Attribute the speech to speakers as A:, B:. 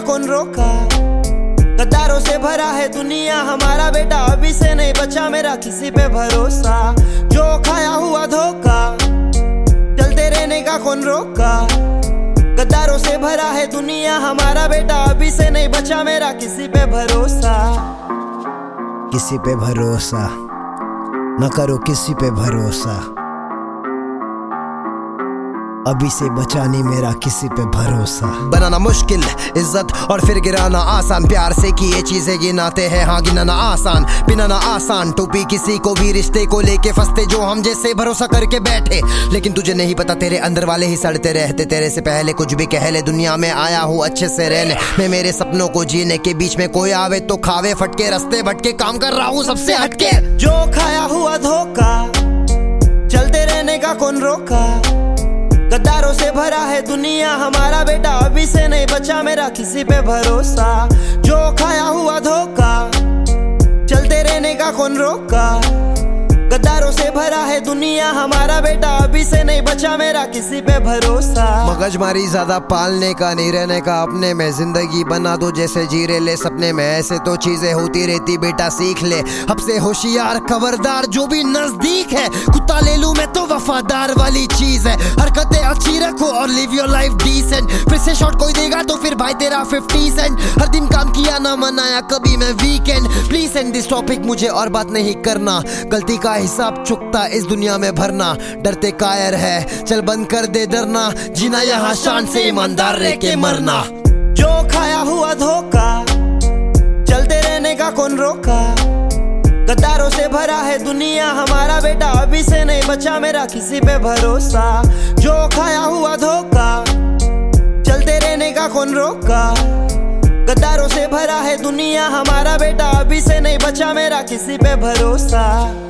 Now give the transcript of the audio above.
A: कौन रोका। गद्दारों से भरा है दुनिया हमारा बेटा, अभी से नहीं बचा मेरा किसी पे भरोसा। जो खाया हुआ धोखा चलते रहने का कौन रोका। गद्दारों से भरा है दुनिया हमारा बेटा, अभी से नहीं बचा मेरा किसी पे भरोसा।
B: किसी पे भरोसा न करो, किसी पे भरोसा, अभी से बचा नहीं मेरा किसी पे भरोसा।
C: बनाना मुश्किल इज्जत और फिर गिराना आसान, प्यार से किए चीजें गिनाते हैं, हाँ गिनाना आसान, पिनाना आसान। टोपी किसी को भी रिश्ते को लेके फंसते जो हम जैसे भरोसा करके बैठे, लेकिन तुझे नहीं पता तेरे अंदर वाले ही सड़ते रहते। तेरे से पहले कुछ भी कह ले, दुनिया में आया हूँ अच्छे से रहने, मैं मेरे सपनों को जीने के बीच में कोई आवे तो खावे फटके, रास्ते भटके काम कर रहा हूँ सबसे हटके।
A: जो खाया हुआ धोखा चलते रहने का कौन रोका। गद्दारों से भरा है दुनिया हमारा बेटा, अभी से नहीं बचा मेरा किसी पे भरोसा। जो खाया हुआ धोखा चलते रहने का कौन रोका। गद्दारों से भरा है दुनिया हमारा बेटा, अभी से नहीं बचा मेरा किसी पे भरोसा।
C: मगजमारी ज्यादा पालने का नहीं, रहने का अपने में, जिंदगी बना दो जैसे जी रहे ले सपने में, ऐसे तो चीजें होती रहती बेटा सीख ले। अब से होशियार खबरदार जो भी नजदीक है, कुत्ता ले लूं मैं तो वफादार वाली चीज है। हरकतें अच्छी रखो और लिव योर लाइफ डिसेंट, फिर से शॉट कोई देगा तो फिर भाई तेरा 50 सेंट। हर दिन काम किया ना मनाया कभी मैं weekend, please and this topic मुझे और बात नहीं करना। गलती का हिसाब चुकता इस दुनिया में भरना, डरते कायर है चल बंद कर दे डरना, जीना यहाँ शान से ईमानदार रह के मरना।
A: जो खाया हुआ धोखा चलते रहने का कौन रोका। गद्दारों से भरा है दुनिया हमारा बेटा, अभी से नहीं बचा मेरा किसी पे भरोसा। जो खाया हुआ धोखा चलते रहने का कौन रोका। गद्दारों से भरा है दुनिया हमारा बेटा, अभी से नहीं बचा मेरा किसी पे भरोसा।